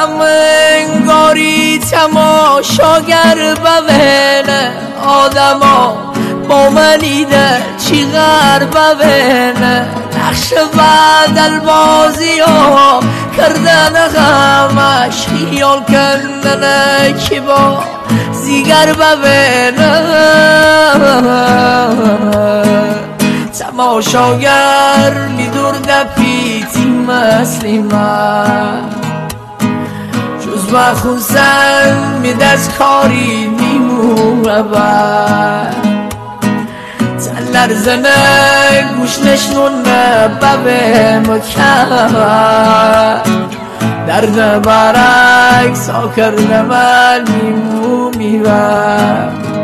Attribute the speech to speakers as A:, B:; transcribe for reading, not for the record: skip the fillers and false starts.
A: انگاری تماشاگر ببینه آدما با منیده چی غر ببینه نقش بدل بازی ها کردن غمش خیال کندن که با زیگر ببینه تماشاگر میدور پیتی مثلی من جز مخوزن می دست کاری میمونه بر تن لرزنه گوش نشنونه ببه مکر درد برک سا کرده من میمو میبر